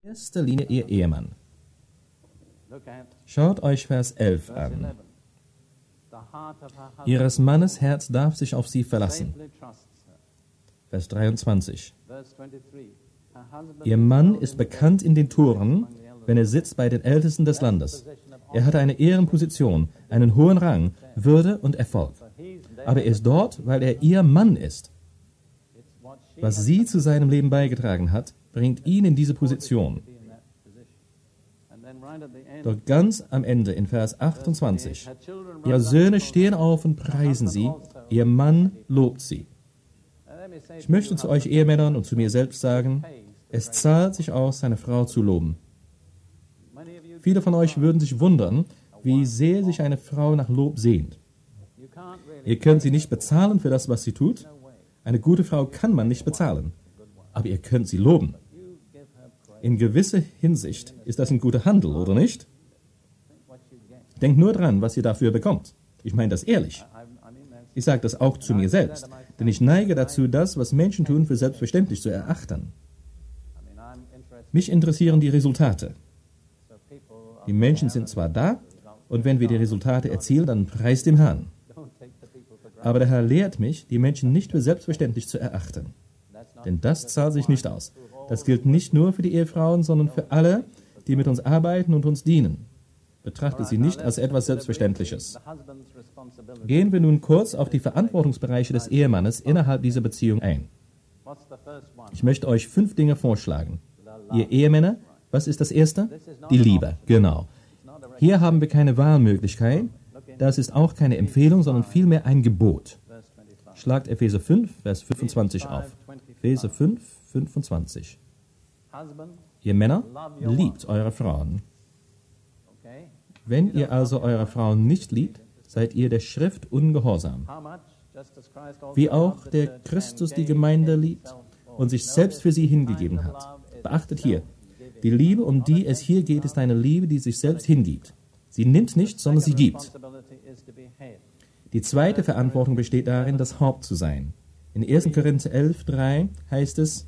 erster Linie ihr Ehemann. Schaut euch Vers 11 an. Ihres Mannes Herz darf sich auf sie verlassen. Vers 23. Ihr Mann ist bekannt in den Toren, wenn er sitzt bei den Ältesten des Landes. Er hat eine Ehrenposition, einen hohen Rang, Würde und Erfolg. Aber er ist dort, weil er ihr Mann ist. Was sie zu seinem Leben beigetragen hat, bringt ihn in diese Position. Doch ganz am Ende in Vers 28, ihre Söhne stehen auf und preisen sie, ihr Mann lobt sie. Ich möchte zu euch Ehemännern und zu mir selbst sagen, es zahlt sich aus, seine Frau zu loben. Viele von euch würden sich wundern, wie sehr sich eine Frau nach Lob sehnt. Ihr könnt sie nicht bezahlen für das, was sie tut. Eine gute Frau kann man nicht bezahlen, aber ihr könnt sie loben. In gewisser Hinsicht ist das ein guter Handel, oder nicht? Denkt nur dran, was ihr dafür bekommt. Ich meine das ehrlich. Ich sage das auch zu mir selbst, denn ich neige dazu, das, was Menschen tun, für selbstverständlich zu erachten. Mich interessieren die Resultate. Die Menschen sind zwar da, und wenn wir die Resultate erzielen, dann preist dem Herrn. Aber der Herr lehrt mich, die Menschen nicht für selbstverständlich zu erachten. Denn das zahlt sich nicht aus. Das gilt nicht nur für die Ehefrauen, sondern für alle, die mit uns arbeiten und uns dienen. Betrachtet sie nicht als etwas Selbstverständliches. Gehen wir nun kurz auf die Verantwortungsbereiche des Ehemannes innerhalb dieser Beziehung ein. Ich möchte euch 5 Dinge vorschlagen. Ihr Ehemänner, was ist das Erste? Die Liebe, genau. Hier haben wir keine Wahlmöglichkeit. Das ist auch keine Empfehlung, sondern vielmehr ein Gebot. Schlagt Epheser 5, Vers 25 auf. Epheser 5, 25. Ihr Männer, liebt eure Frauen. Wenn ihr also eure Frauen nicht liebt, seid ihr der Schrift ungehorsam. Wie auch der Christus die Gemeinde liebt und sich selbst für sie hingegeben hat. Beachtet hier, die Liebe, um die es hier geht, ist eine Liebe, die sich selbst hingibt. Sie nimmt nicht, sondern sie gibt. Die zweite Verantwortung besteht darin, das Haupt zu sein. In 1. Korinther 11, 3 heißt es,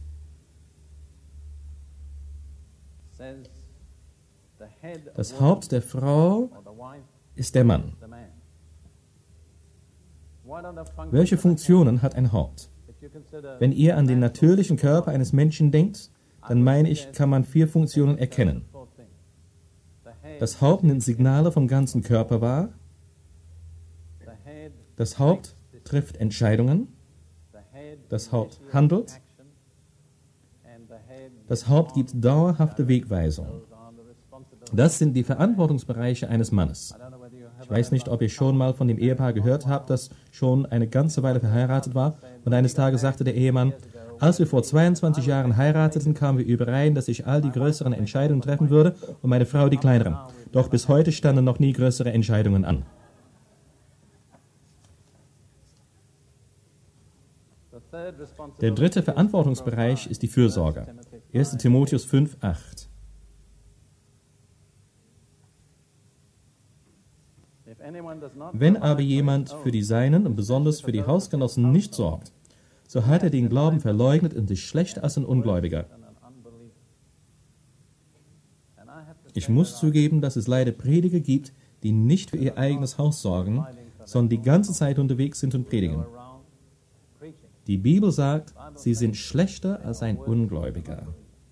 das Haupt der Frau ist der Mann. Welche Funktionen hat ein Haupt? Wenn ihr an den natürlichen Körper eines Menschen denkt, dann meine ich, kann man 4 Funktionen erkennen. Das Haupt nimmt Signale vom ganzen Körper wahr. Das Haupt trifft Entscheidungen. Das Haupt handelt. Das Haupt gibt dauerhafte Wegweisung. Das sind die Verantwortungsbereiche eines Mannes. Ich weiß nicht, ob ihr schon mal von dem Ehepaar gehört habt, das schon eine ganze Weile verheiratet war. Und eines Tages sagte der Ehemann, als wir vor 22 Jahren heirateten, kamen wir überein, dass ich all die größeren Entscheidungen treffen würde und meine Frau die kleineren. Doch bis heute standen noch nie größere Entscheidungen an. Der dritte Verantwortungsbereich ist die Fürsorge. 1. Timotheus 5, 8. Wenn aber jemand für die Seinen und besonders für die Hausgenossen nicht sorgt, so hat er den Glauben verleugnet und ist schlechter als ein Ungläubiger. Ich muss zugeben, dass es leider Prediger gibt, die nicht für ihr eigenes Haus sorgen, sondern die ganze Zeit unterwegs sind und predigen. Die Bibel sagt, sie sind schlechter als ein Ungläubiger.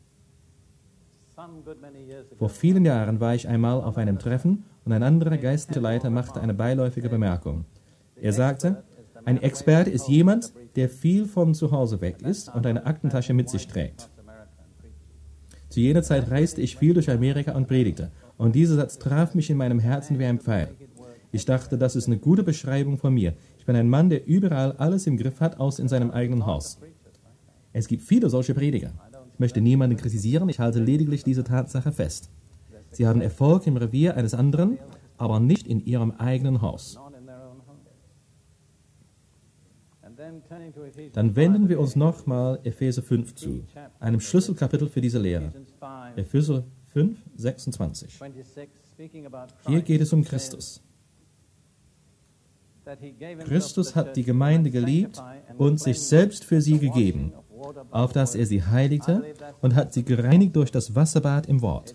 Vor vielen Jahren war ich einmal auf einem Treffen und ein anderer geistlicher Leiter machte eine beiläufige Bemerkung. Er sagte, ein Experte ist jemand, der viel von zu Hause weg ist und eine Aktentasche mit sich trägt. Zu jener Zeit reiste ich viel durch Amerika und predigte. Und dieser Satz traf mich in meinem Herzen wie ein Pfeil. Ich dachte, das ist eine gute Beschreibung von mir. Ich bin ein Mann, der überall alles im Griff hat, außer in seinem eigenen Haus. Es gibt viele solche Prediger. Ich möchte niemanden kritisieren, ich halte lediglich diese Tatsache fest. Sie haben Erfolg im Revier eines anderen, aber nicht in ihrem eigenen Haus. Dann wenden wir uns nochmal Epheser 5 zu, einem Schlüsselkapitel für diese Lehre. Epheser 5, 26. Hier geht es um Christus. Christus hat die Gemeinde geliebt und sich selbst für sie gegeben, auf dass er sie heiligte und hat sie gereinigt durch das Wasserbad im Wort.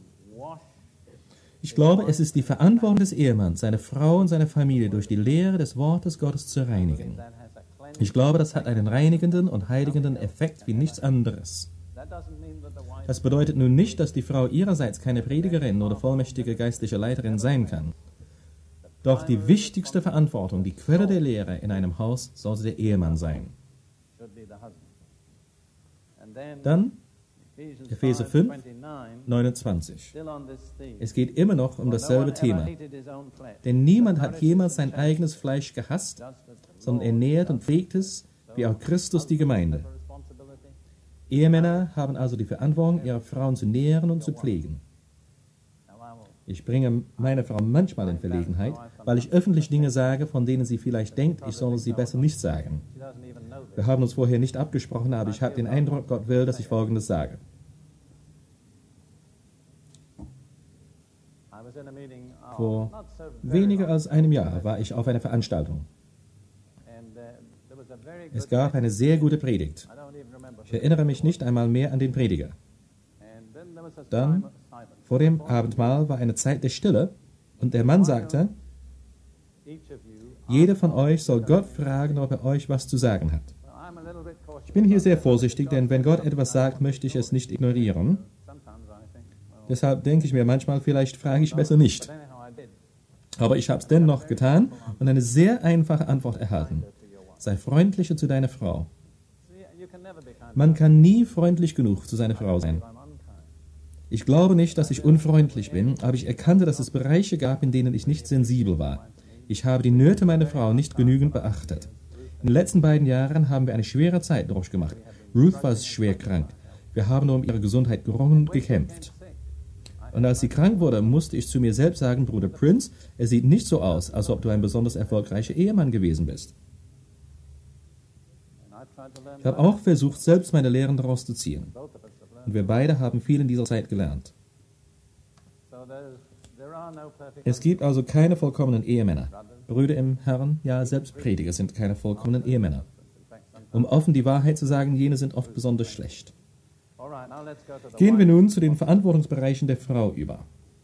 Ich glaube, es ist die Verantwortung des Ehemanns, seine Frau und seine Familie durch die Lehre des Wortes Gottes zu reinigen. Ich glaube, das hat einen reinigenden und heiligenden Effekt wie nichts anderes. Das bedeutet nun nicht, dass die Frau ihrerseits keine Predigerin oder vollmächtige geistliche Leiterin sein kann. Doch die wichtigste Verantwortung, die Quelle der Lehre in einem Haus, sollte der Ehemann sein. Dann Epheser 5, 29. Es geht immer noch um dasselbe Thema. Denn niemand hat jemals sein eigenes Fleisch gehasst, sondern er nährt und pflegt es, wie auch Christus die Gemeinde. Ehemänner haben also die Verantwortung, ihre Frauen zu nähren und zu pflegen. Ich bringe meine Frau manchmal in Verlegenheit, weil ich öffentlich Dinge sage, von denen sie vielleicht denkt, ich solle sie besser nicht sagen. Wir haben uns vorher nicht abgesprochen, aber ich habe den Eindruck, Gott will, dass ich Folgendes sage. Vor weniger als einem Jahr war ich auf einer Veranstaltung. Es gab eine sehr gute Predigt. Ich erinnere mich nicht einmal mehr an den Prediger. Dann, vor dem Abendmahl, war eine Zeit der Stille und der Mann sagte, jeder von euch soll Gott fragen, ob er euch was zu sagen hat. Ich bin hier sehr vorsichtig, denn wenn Gott etwas sagt, möchte ich es nicht ignorieren. Deshalb denke ich mir manchmal, vielleicht frage ich besser nicht. Aber ich habe es dennoch getan und eine sehr einfache Antwort erhalten. Sei freundlicher zu deiner Frau. Man kann nie freundlich genug zu seiner Frau sein. Ich glaube nicht, dass ich unfreundlich bin, aber ich erkannte, dass es Bereiche gab, in denen ich nicht sensibel war. Ich habe die Nöte meiner Frau nicht genügend beachtet. In den letzten 2 Jahren haben wir eine schwere Zeit durchgemacht. Ruth war schwer krank. Wir haben um ihre Gesundheit gerungen und gekämpft. Und als sie krank wurde, musste ich zu mir selbst sagen, Bruder Prince, es sieht nicht so aus, als ob du ein besonders erfolgreicher Ehemann gewesen bist. Ich habe auch versucht, selbst meine Lehren daraus zu ziehen. Und wir beide haben viel in dieser Zeit gelernt. Es gibt also keine vollkommenen Ehemänner. Brüder im Herrn, ja, selbst Prediger sind keine vollkommenen Ehemänner. Um offen die Wahrheit zu sagen, jene sind oft besonders schlecht. Gehen wir nun zu den Verantwortungsbereichen der Frau über.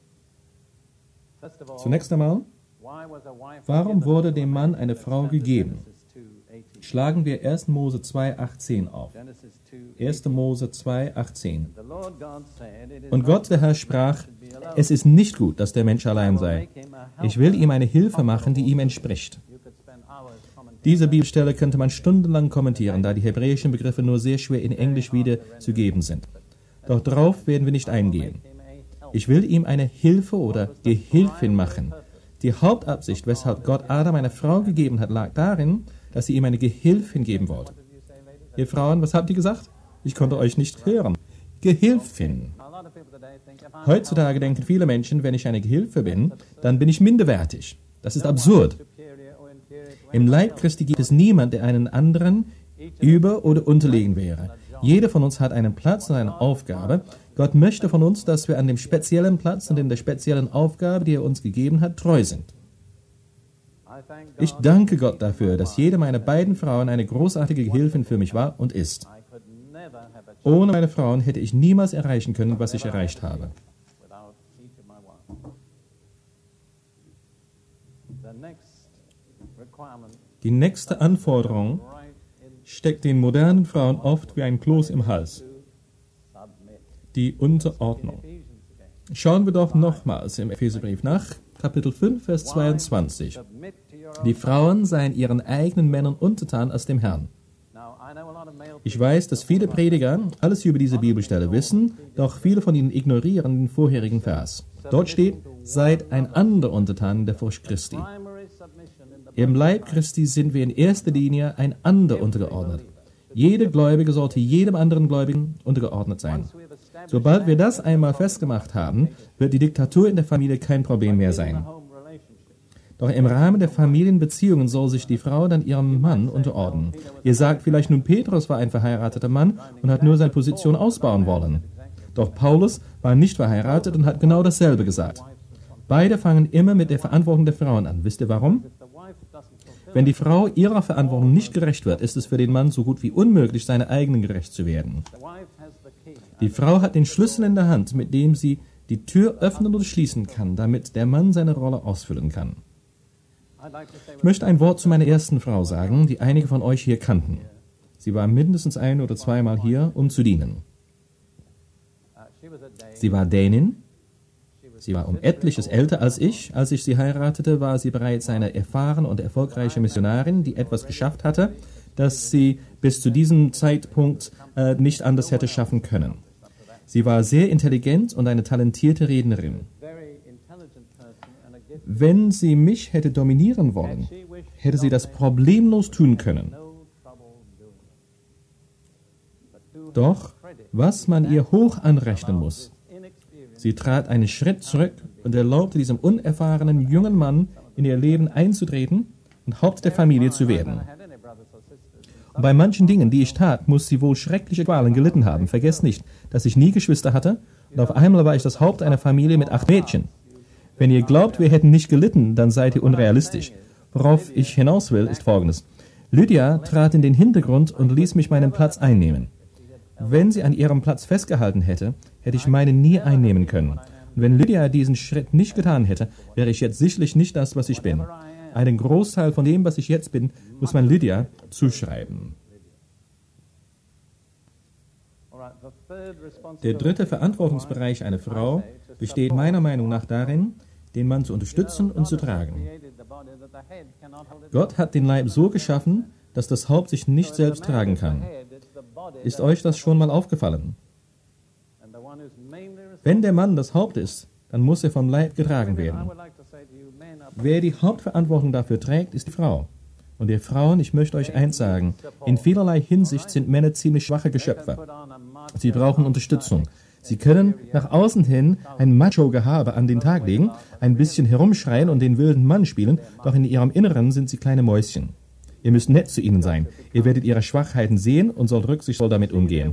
Zunächst einmal, warum wurde dem Mann eine Frau gegeben? Schlagen wir 1. Mose 2,18 auf. 1. Mose 2,18. Und Gott, der Herr, sprach, es ist nicht gut, dass der Mensch allein sei. Ich will ihm eine Hilfe machen, die ihm entspricht. Diese Bibelstelle könnte man stundenlang kommentieren, da die hebräischen Begriffe nur sehr schwer in Englisch wiederzugeben sind. Doch darauf werden wir nicht eingehen. Ich will ihm eine Hilfe oder Gehilfin machen. Die Hauptabsicht, weshalb Gott Adam eine Frau gegeben hat, lag darin, dass sie ihm eine Gehilfin geben wollte. Ihr Frauen, was habt ihr gesagt? Ich konnte euch nicht hören. Gehilfin. Heutzutage denken viele Menschen, wenn ich eine Gehilfe bin, dann bin ich minderwertig. Das ist absurd. Im Leib Christi gibt es niemand, der einen anderen über- oder unterlegen wäre. Jeder von uns hat einen Platz und eine Aufgabe. Gott möchte von uns, dass wir an dem speziellen Platz und in der speziellen Aufgabe, die er uns gegeben hat, treu sind. Ich danke Gott dafür, dass jede meiner beiden Frauen eine großartige Gehilfin für mich war und ist. Ohne meine Frauen hätte ich niemals erreichen können, was ich erreicht habe. Die nächste Anforderung steckt den modernen Frauen oft wie ein Kloß im Hals. Die Unterordnung. Schauen wir doch nochmals im Epheserbrief nach, Kapitel 5, Vers 22. Die Frauen seien ihren eigenen Männern untertan als dem Herrn. Ich weiß, dass viele Prediger alles über diese Bibelstelle wissen, doch viele von ihnen ignorieren den vorherigen Vers. Dort steht, seid einander untertan der Furcht Christi. Im Leib Christi sind wir in erster Linie einander untergeordnet. Jeder Gläubige sollte jedem anderen Gläubigen untergeordnet sein. Sobald wir das einmal festgemacht haben, wird die Diktatur in der Familie kein Problem mehr sein. Doch im Rahmen der Familienbeziehungen soll sich die Frau dann ihrem Mann unterordnen. Ihr sagt vielleicht nun, Petrus war ein verheirateter Mann und hat nur seine Position ausbauen wollen. Doch Paulus war nicht verheiratet und hat genau dasselbe gesagt. Beide fangen immer mit der Verantwortung der Frauen an. Wisst ihr warum? Wenn die Frau ihrer Verantwortung nicht gerecht wird, ist es für den Mann so gut wie unmöglich, seiner eigenen gerecht zu werden. Die Frau hat den Schlüssel in der Hand, mit dem sie die Tür öffnen oder schließen kann, damit der Mann seine Rolle ausfüllen kann. Ich möchte ein Wort zu meiner ersten Frau sagen, die einige von euch hier kannten. Sie war mindestens ein- oder zweimal hier, um zu dienen. Sie war Dänin. Sie war um etliches älter als ich. Als ich sie heiratete, war sie bereits eine erfahrene und erfolgreiche Missionarin, die etwas geschafft hatte, das sie bis zu diesem Zeitpunkt nicht anders hätte schaffen können. Sie war sehr intelligent und eine talentierte Rednerin. Wenn sie mich hätte dominieren wollen, hätte sie das problemlos tun können. Doch, was man ihr hoch anrechnen muss, sie trat einen Schritt zurück und erlaubte diesem unerfahrenen jungen Mann in ihr Leben einzutreten und Haupt der Familie zu werden. Und bei manchen Dingen, die ich tat, muss sie wohl schreckliche Qualen gelitten haben. Vergesst nicht, dass ich nie Geschwister hatte und auf einmal war ich das Haupt einer Familie mit 8 Mädchen. Wenn ihr glaubt, wir hätten nicht gelitten, dann seid ihr unrealistisch. Worauf ich hinaus will, ist Folgendes. Lydia trat in den Hintergrund und ließ mich meinen Platz einnehmen. Wenn sie an ihrem Platz festgehalten hätte, hätte ich meinen nie einnehmen können. Und wenn Lydia diesen Schritt nicht getan hätte, wäre ich jetzt sicherlich nicht das, was ich bin. Einen Großteil von dem, was ich jetzt bin, muss man Lydia zuschreiben. Der dritte Verantwortungsbereich einer Frau besteht meiner Meinung nach darin, den Mann zu unterstützen und zu tragen. Gott hat den Leib so geschaffen, dass das Haupt sich nicht selbst tragen kann. Ist euch das schon mal aufgefallen? Wenn der Mann das Haupt ist, dann muss er vom Leib getragen werden. Wer die Hauptverantwortung dafür trägt, ist die Frau. Und ihr Frauen, ich möchte euch eins sagen, in vielerlei Hinsicht sind Männer ziemlich schwache Geschöpfe. Sie brauchen Unterstützung. Sie können nach außen hin ein Macho-Gehabe an den Tag legen, ein bisschen herumschreien und den wilden Mann spielen, doch in ihrem Inneren sind sie kleine Mäuschen. Ihr müsst nett zu ihnen sein. Ihr werdet ihre Schwachheiten sehen und sollt rücksichtsvoll damit umgehen.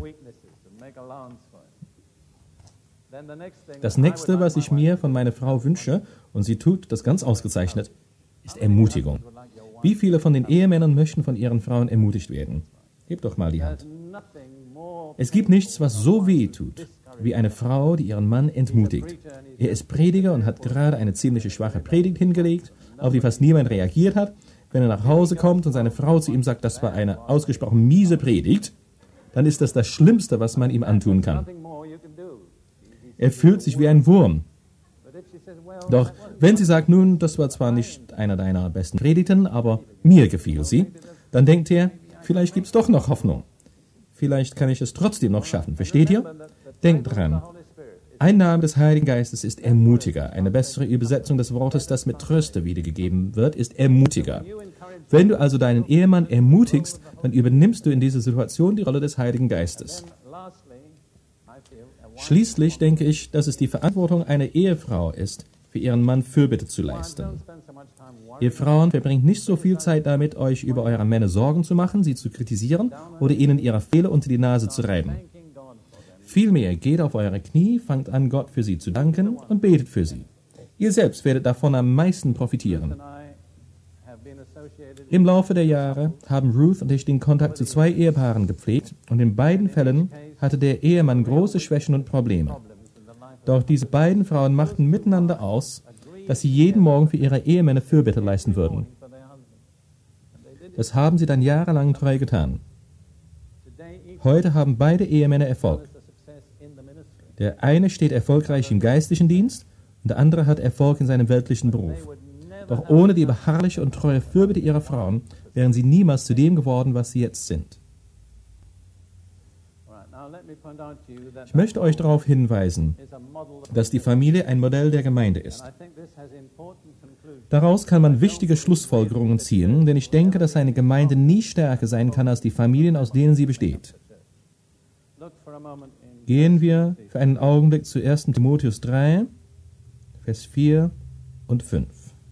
Das nächste, was ich mir von meiner Frau wünsche, und sie tut das ganz ausgezeichnet, ist Ermutigung. Wie viele von den Ehemännern möchten von ihren Frauen ermutigt werden? Hebt doch mal die Hand. Es gibt nichts, was so weh tut, wie eine Frau, die ihren Mann entmutigt. Er ist Prediger und hat gerade eine ziemlich schwache Predigt hingelegt, auf die fast niemand reagiert hat. Wenn er nach Hause kommt und seine Frau zu ihm sagt, das war eine ausgesprochen miese Predigt, dann ist das das Schlimmste, was man ihm antun kann. Er fühlt sich wie ein Wurm. Doch wenn sie sagt, nun, das war zwar nicht einer deiner besten Predigten, aber mir gefiel sie, dann denkt er, vielleicht gibt es doch noch Hoffnung. Vielleicht kann ich es trotzdem noch schaffen. Versteht ihr? Denkt dran. Ein Name des Heiligen Geistes ist Ermutiger. Eine bessere Übersetzung des Wortes, das mit Tröster wiedergegeben wird, ist Ermutiger. Wenn du also deinen Ehemann ermutigst, dann übernimmst du in dieser Situation die Rolle des Heiligen Geistes. Schließlich denke ich, dass es die Verantwortung einer Ehefrau ist, für ihren Mann Fürbitte zu leisten. Ihr Frauen verbringt nicht so viel Zeit damit, euch über eure Männer Sorgen zu machen, sie zu kritisieren oder ihnen ihre Fehler unter die Nase zu reiben. Vielmehr geht auf eure Knie, fangt an, Gott für sie zu danken und betet für sie. Ihr selbst werdet davon am meisten profitieren. Im Laufe der Jahre haben Ruth und ich den Kontakt zu 2 Ehepaaren gepflegt und in beiden Fällen hatte der Ehemann große Schwächen und Probleme. Doch diese beiden Frauen machten miteinander aus, dass sie jeden Morgen für ihre Ehemänner Fürbitte leisten würden. Das haben sie dann jahrelang treu getan. Heute haben beide Ehemänner Erfolg. Der eine steht erfolgreich im geistlichen Dienst und der andere hat Erfolg in seinem weltlichen Beruf. Doch ohne die beharrliche und treue Fürbitte ihrer Frauen wären sie niemals zu dem geworden, was sie jetzt sind. Ich möchte euch darauf hinweisen, dass die Familie ein Modell der Gemeinde ist. Daraus kann man wichtige Schlussfolgerungen ziehen, denn ich denke, dass eine Gemeinde nie stärker sein kann als die Familien, aus denen sie besteht. Gehen wir für einen Augenblick zu 1. Timotheus 3, Vers 4 und 5.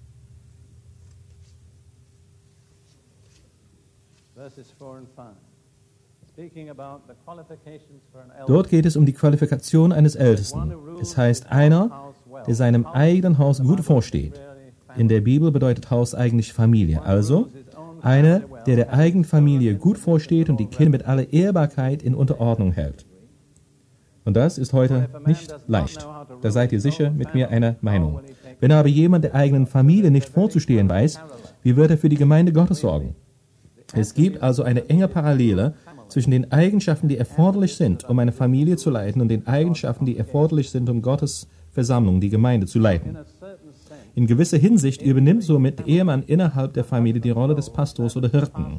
Dort geht es um die Qualifikation eines Ältesten. Es heißt einer, der seinem eigenen Haus gut vorsteht. In der Bibel bedeutet Haus eigentlich Familie. Also, Einer, der der eigenen Familie gut vorsteht und die Kinder mit aller Ehrbarkeit in Unterordnung hält. Und das ist heute nicht leicht. Da seid ihr sicher mit mir einer Meinung. Wenn aber jemand der eigenen Familie nicht vorzustehen weiß, wie wird er für die Gemeinde Gottes sorgen? Es gibt also eine enge Parallele zwischen den Eigenschaften, die erforderlich sind, um eine Familie zu leiten, und den Eigenschaften, die erforderlich sind, um Gottes Versammlung, die Gemeinde, zu leiten. In gewisser Hinsicht übernimmt somit der Ehemann innerhalb der Familie die Rolle des Pastors oder Hirten.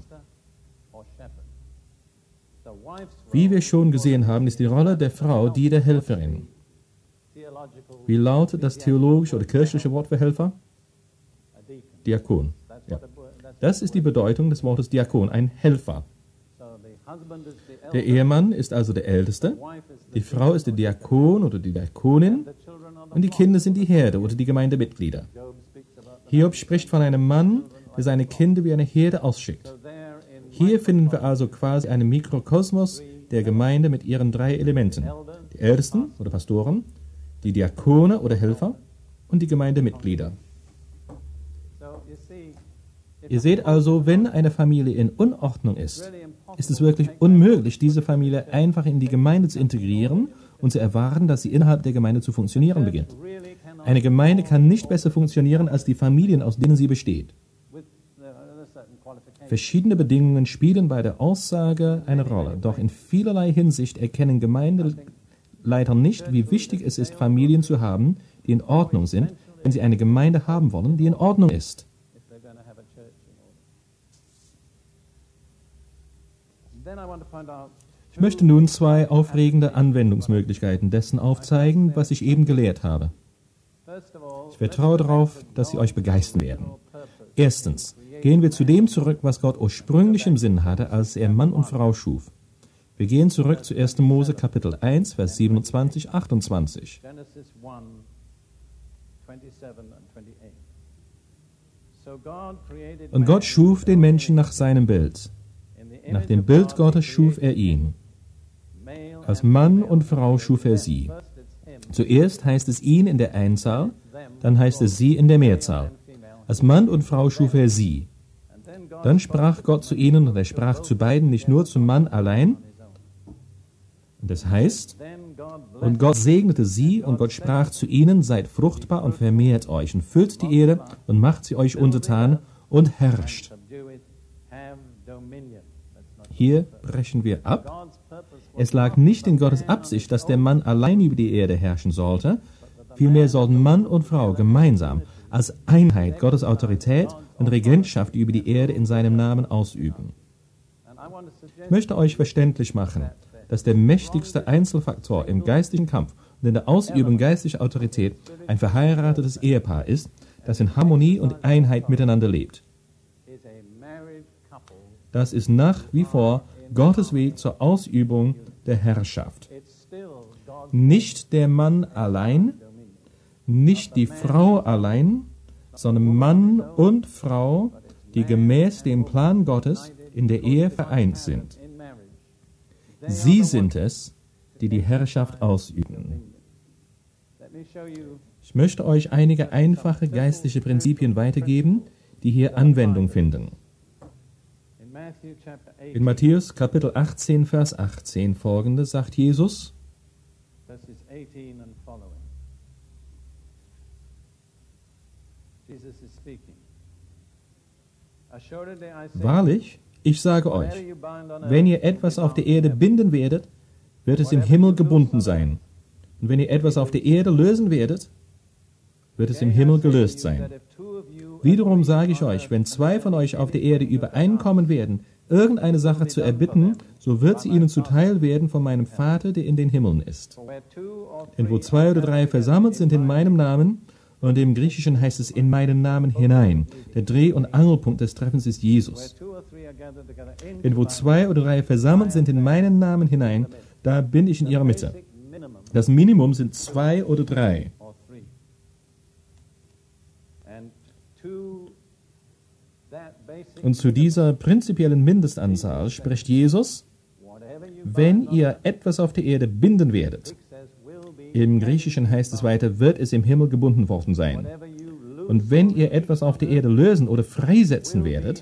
Wie wir schon gesehen haben, ist die Rolle der Frau die der Helferin. Wie lautet das theologische oder kirchliche Wort für Helfer? Diakon. Ja. Das ist die Bedeutung des Wortes Diakon, ein Helfer. Der Ehemann ist also der Älteste, die Frau ist der Diakon oder die Diakonin und die Kinder sind die Herde oder die Gemeindemitglieder. Hiob spricht von einem Mann, der seine Kinder wie eine Herde ausschickt. Hier finden wir also quasi einen Mikrokosmos der Gemeinde mit ihren 3 Elementen. Die Ältesten oder Pastoren, die Diakone oder Helfer und die Gemeindemitglieder. Ihr seht also, wenn eine Familie in Unordnung ist, ist es wirklich unmöglich, diese Familie einfach in die Gemeinde zu integrieren und zu erwarten, dass sie innerhalb der Gemeinde zu funktionieren beginnt. Eine Gemeinde kann nicht besser funktionieren als die Familien, aus denen sie besteht. Verschiedene Bedingungen spielen bei der Aussage eine Rolle, doch in vielerlei Hinsicht erkennen Gemeindeleiter nicht, wie wichtig es ist, Familien zu haben, die in Ordnung sind, wenn sie eine Gemeinde haben wollen, die in Ordnung ist. Ich möchte nun 2 aufregende Anwendungsmöglichkeiten dessen aufzeigen, was ich eben gelehrt habe. Ich vertraue darauf, dass sie euch begeistern werden. Erstens, gehen wir zu dem zurück, was Gott ursprünglich im Sinn hatte, als er Mann und Frau schuf. Wir gehen zurück zu 1. Mose Kapitel 1, Vers 27, 28. Und Gott schuf den Menschen nach seinem Bild. Nach dem Bild Gottes schuf er ihn. Als Mann und Frau schuf er sie. Zuerst heißt es ihn in der Einzahl, dann heißt es sie in der Mehrzahl. Als Mann und Frau schuf er sie. Dann sprach Gott zu ihnen, und er sprach zu beiden, nicht nur zum Mann allein. Und das heißt, und Gott segnete sie, und Gott sprach zu ihnen, seid fruchtbar und vermehrt euch, und füllt die Erde und macht sie euch untertan und herrscht. Hier brechen wir ab. Es lag nicht in Gottes Absicht, dass der Mann allein über die Erde herrschen sollte. Vielmehr sollten Mann und Frau gemeinsam als Einheit Gottes Autorität und Regentschaft über die Erde in seinem Namen ausüben. Ich möchte euch verständlich machen, dass der mächtigste Einzelfaktor im geistlichen Kampf und in der Ausübung geistlicher Autorität ein verheiratetes Ehepaar ist, das in Harmonie und Einheit miteinander lebt. Das ist nach wie vor Gottes Weg zur Ausübung der Herrschaft. Nicht der Mann allein, nicht die Frau allein, sondern Mann und Frau, die gemäß dem Plan Gottes in der Ehe vereint sind. Sie sind es, die die Herrschaft ausüben. Ich möchte euch einige einfache geistliche Prinzipien weitergeben, die hier Anwendung finden. In Matthäus Kapitel 18, Vers 18 folgendes sagt Jesus: Wahrlich, ich sage euch, wenn ihr etwas auf der Erde binden werdet, wird es im Himmel gebunden sein. Und wenn ihr etwas auf der Erde lösen werdet, wird es im Himmel gelöst sein. Wiederum sage ich euch, wenn 2 von euch auf der Erde übereinkommen werden, irgendeine Sache zu erbitten, so wird sie ihnen zuteil werden von meinem Vater, der in den Himmeln ist. Denn wo 2 oder 3 versammelt sind in meinem Namen, und im Griechischen heißt es in meinen Namen hinein. Der Dreh- und Angelpunkt des Treffens ist Jesus. Denn wo 2 oder 3 versammelt sind in meinen Namen hinein, da bin ich in ihrer Mitte. Das Minimum sind 2 oder 3. Und zu dieser prinzipiellen Mindestanzahl spricht Jesus: Wenn ihr etwas auf der Erde binden werdet, im Griechischen heißt es weiter, wird es im Himmel gebunden worden sein. Und wenn ihr etwas auf der Erde lösen oder freisetzen werdet,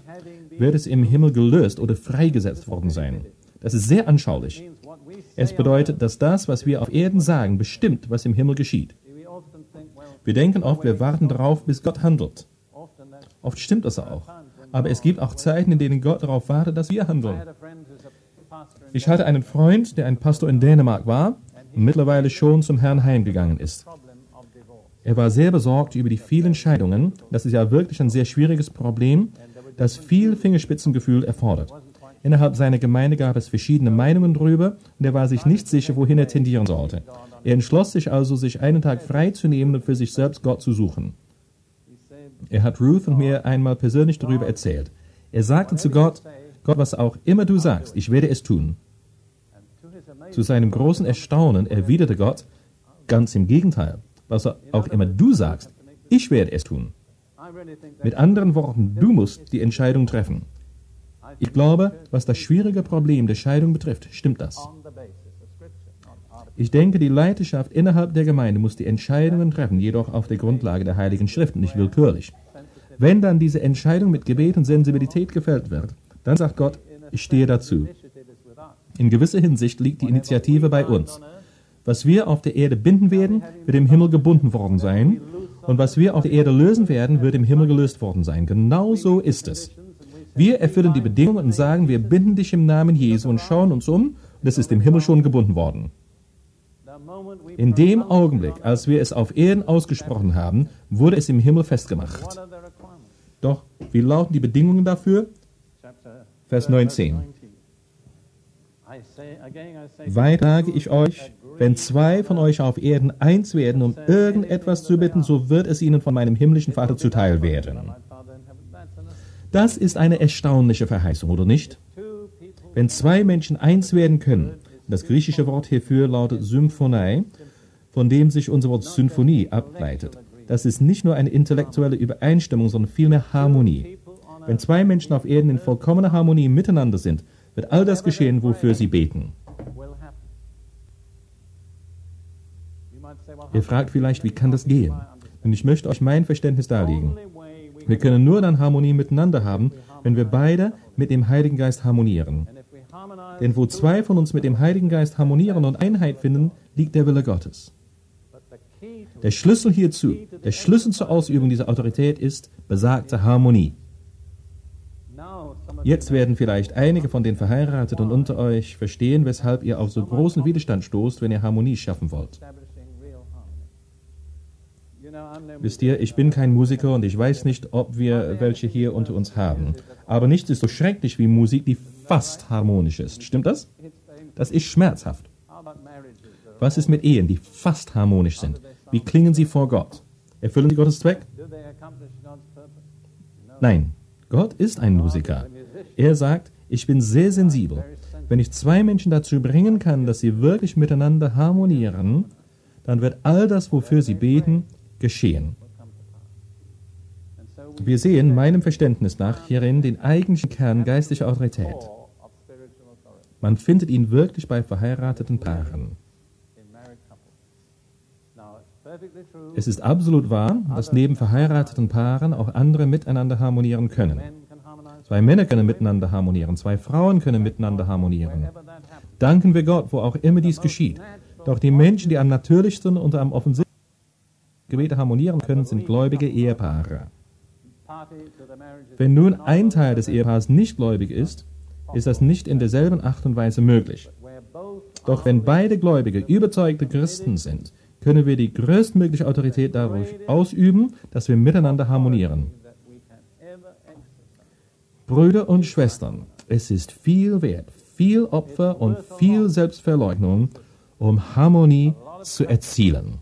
wird es im Himmel gelöst oder freigesetzt worden sein. Das ist sehr anschaulich. Es bedeutet, dass das, was wir auf Erden sagen, bestimmt, was im Himmel geschieht. Wir denken oft, wir warten darauf, bis Gott handelt. Oft stimmt das auch. Aber es gibt auch Zeiten, in denen Gott darauf wartet, dass wir handeln. Ich hatte einen Freund, der ein Pastor in Dänemark war und mittlerweile schon zum Herrn heimgegangen ist. Er war sehr besorgt über die vielen Scheidungen. Das ist ja wirklich ein sehr schwieriges Problem, das viel Fingerspitzengefühl erfordert. Innerhalb seiner Gemeinde gab es verschiedene Meinungen darüber und er war sich nicht sicher, wohin er tendieren sollte. Er entschloss sich also, sich einen Tag frei zu nehmen und für sich selbst Gott zu suchen. Er hat Ruth und mir einmal persönlich darüber erzählt. Er sagte zu Gott, Gott, was auch immer du sagst, ich werde es tun. Zu seinem großen Erstaunen erwiderte Gott, ganz im Gegenteil, was auch immer du sagst, ich werde es tun. Mit anderen Worten, du musst die Entscheidung treffen. Ich glaube, was das schwierige Problem der Scheidung betrifft, stimmt das. Ich denke, die Leiterschaft innerhalb der Gemeinde muss die Entscheidungen treffen, jedoch auf der Grundlage der Heiligen Schrift, nicht willkürlich. Wenn dann diese Entscheidung mit Gebet und Sensibilität gefällt wird, dann sagt Gott, ich stehe dazu. In gewisser Hinsicht liegt die Initiative bei uns. Was wir auf der Erde binden werden, wird im Himmel gebunden worden sein. Und was wir auf der Erde lösen werden, wird im Himmel gelöst worden sein. Genau so ist es. Wir erfüllen die Bedingungen und sagen, wir binden dich im Namen Jesu und schauen uns um, und es ist im Himmel schon gebunden worden. In dem Augenblick, als wir es auf Erden ausgesprochen haben, wurde es im Himmel festgemacht. Doch, wie lauten die Bedingungen dafür? Vers 19. Weiter sage ich euch, wenn zwei von euch auf Erden eins werden, um irgendetwas zu bitten, so wird es ihnen von meinem himmlischen Vater zuteil werden. Das ist eine erstaunliche Verheißung, oder nicht? Wenn zwei Menschen eins werden können, das griechische Wort hierfür lautet Symphonei, von dem sich unser Wort Symphonie ableitet. Das ist nicht nur eine intellektuelle Übereinstimmung, sondern vielmehr Harmonie. Wenn zwei Menschen auf Erden in vollkommener Harmonie miteinander sind, wird all das geschehen, wofür sie beten. Ihr fragt vielleicht, wie kann das gehen? Und ich möchte euch mein Verständnis darlegen. Wir können nur dann Harmonie miteinander haben, wenn wir beide mit dem Heiligen Geist harmonieren. Denn wo zwei von uns mit dem Heiligen Geist harmonieren und Einheit finden, liegt der Wille Gottes. Der Schlüssel hierzu, der Schlüssel zur Ausübung dieser Autorität ist besagte Harmonie. Jetzt werden vielleicht einige von den Verheirateten unter euch verstehen, weshalb ihr auf so großen Widerstand stoßt, wenn ihr Harmonie schaffen wollt. Wisst ihr, ich bin kein Musiker und ich weiß nicht, ob wir welche hier unter uns haben. Aber nichts ist so schrecklich wie Musik, die fast harmonisch ist. Stimmt das? Das ist schmerzhaft. Was ist mit Ehen, die fast harmonisch sind? Wie klingen sie vor Gott? Erfüllen sie Gottes Zweck? Nein, Gott ist ein Musiker. Er sagt, ich bin sehr sensibel. Wenn ich zwei Menschen dazu bringen kann, dass sie wirklich miteinander harmonieren, dann wird all das, wofür sie beten, geschehen. Wir sehen meinem Verständnis nach hierin den eigentlichen Kern geistlicher Autorität. Man findet ihn wirklich bei verheirateten Paaren. Es ist absolut wahr, dass neben verheirateten Paaren auch andere miteinander harmonieren können. Zwei Männer können miteinander harmonieren, zwei Frauen können miteinander harmonieren. Danken wir Gott, wo auch immer dies geschieht. Doch die Menschen, die am natürlichsten und am offensichtlichsten Gebete harmonieren können, sind gläubige Ehepaare. Wenn nun ein Teil des Ehepaars nicht gläubig ist, ist das nicht in derselben Art und Weise möglich. Doch wenn beide Gläubige überzeugte Christen sind, können wir die größtmögliche Autorität dadurch ausüben, dass wir miteinander harmonieren. Brüder und Schwestern, es ist viel wert, viel Opfer und viel Selbstverleugnung, um Harmonie zu erzielen.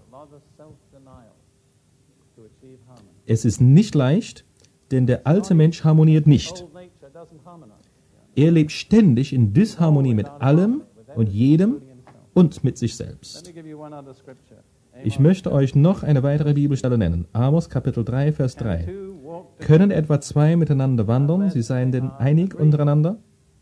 Es ist nicht leicht, denn der alte Mensch harmoniert nicht. Er lebt ständig in Disharmonie mit allem und jedem und mit sich selbst. Ich möchte euch noch eine weitere Bibelstelle nennen. Amos Kapitel 3, Vers 3. Können etwa zwei miteinander wandern, sie seien denn einig untereinander?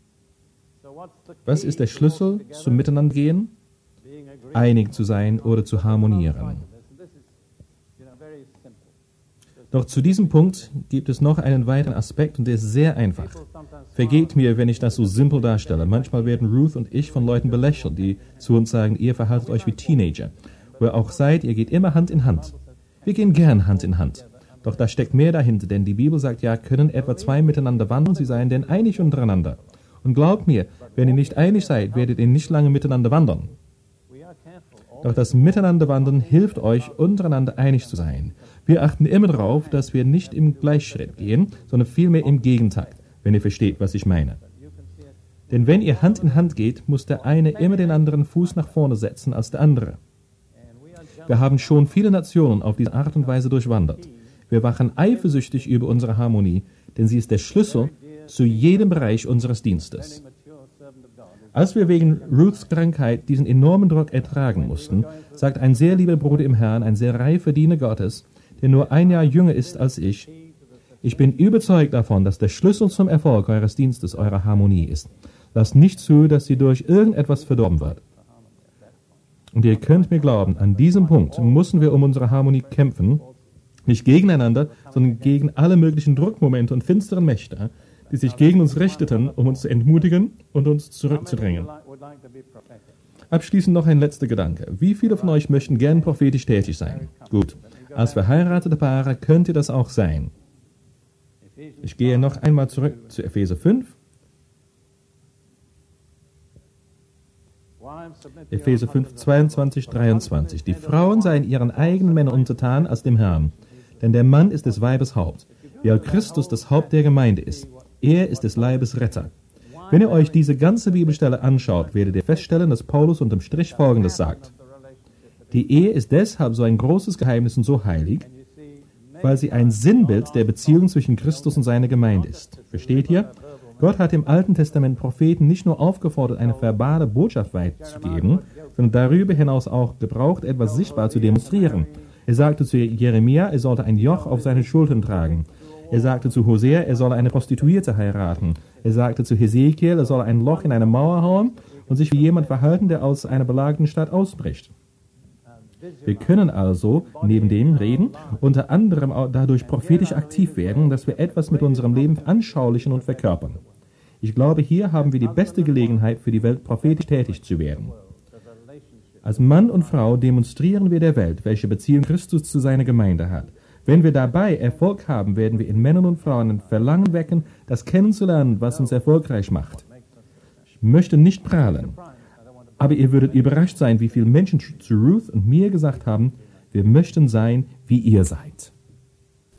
Was ist der Schlüssel zum Miteinandergehen? Einig zu sein oder zu harmonieren. Doch zu diesem Punkt gibt es noch einen weiteren Aspekt und der ist sehr einfach. Vergeht mir, wenn ich das so simpel darstelle. Manchmal werden Ruth und ich von Leuten belächelt, die zu uns sagen, ihr verhaltet euch wie Teenager. Wo ihr auch seid, ihr geht immer Hand in Hand. Wir gehen gern Hand in Hand. Doch da steckt mehr dahinter, denn die Bibel sagt ja, können etwa zwei miteinander wandeln, sie seien denn einig untereinander. Und glaubt mir, wenn ihr nicht einig seid, werdet ihr nicht lange miteinander wandern. Doch das Miteinanderwandern hilft euch, untereinander einig zu sein. Wir achten immer darauf, dass wir nicht im Gleichschritt gehen, sondern vielmehr im Gegentakt, wenn ihr versteht, was ich meine. Denn wenn ihr Hand in Hand geht, muss der eine immer den anderen Fuß nach vorne setzen als der andere. Wir haben schon viele Nationen auf diese Art und Weise durchwandert. Wir wachen eifersüchtig über unsere Harmonie, denn sie ist der Schlüssel zu jedem Bereich unseres Dienstes. Als wir wegen Ruths Krankheit diesen enormen Druck ertragen mussten, sagt ein sehr lieber Bruder im Herrn, ein sehr reifer Diener Gottes, der nur ein Jahr jünger ist als ich bin überzeugt davon, dass der Schlüssel zum Erfolg eures Dienstes eure Harmonie ist. Lasst nicht zu, dass sie durch irgendetwas verdorben wird. Und ihr könnt mir glauben, an diesem Punkt müssen wir um unsere Harmonie kämpfen, nicht gegeneinander, sondern gegen alle möglichen Druckmomente und finsteren Mächte, die sich gegen uns richteten, um uns zu entmutigen und uns zurückzudrängen. Abschließend noch ein letzter Gedanke. Wie viele von euch möchten gern prophetisch tätig sein? Gut, als verheiratete Paare könnt ihr das auch sein. Ich gehe noch einmal zurück zu Epheser 5. Epheser 5, 22, 23. Die Frauen seien ihren eigenen Männern untertan als dem Herrn. Denn der Mann ist des Weibes Haupt, wie auch Christus das Haupt der Gemeinde ist. Er ist des Leibes Retter. Wenn ihr euch diese ganze Bibelstelle anschaut, werdet ihr feststellen, dass Paulus unterm Strich Folgendes sagt. Die Ehe ist deshalb so ein großes Geheimnis und so heilig, weil sie ein Sinnbild der Beziehung zwischen Christus und seiner Gemeinde ist. Versteht ihr? Gott hat im Alten Testament Propheten nicht nur aufgefordert, eine verbale Botschaft weiterzugeben, sondern darüber hinaus auch gebraucht, etwas sichtbar zu demonstrieren. Er sagte zu Jeremia, er sollte ein Joch auf seine Schultern tragen. Er sagte zu Hosea, er solle eine Prostituierte heiraten. Er sagte zu Hesekiel, er solle ein Loch in eine Mauer hauen und sich wie jemand verhalten, der aus einer belagerten Stadt ausbricht. Wir können also neben dem Reden unter anderem auch dadurch prophetisch aktiv werden, dass wir etwas mit unserem Leben anschaulichen und verkörpern. Ich glaube, hier haben wir die beste Gelegenheit für die Welt, prophetisch tätig zu werden. Als Mann und Frau demonstrieren wir der Welt, welche Beziehung Christus zu seiner Gemeinde hat. Wenn wir dabei Erfolg haben, werden wir in Männern und Frauen ein Verlangen wecken, das kennenzulernen, was uns erfolgreich macht. Ich möchte nicht prahlen, aber ihr würdet überrascht sein, wie viele Menschen zu Ruth und mir gesagt haben, wir möchten sein, wie ihr seid.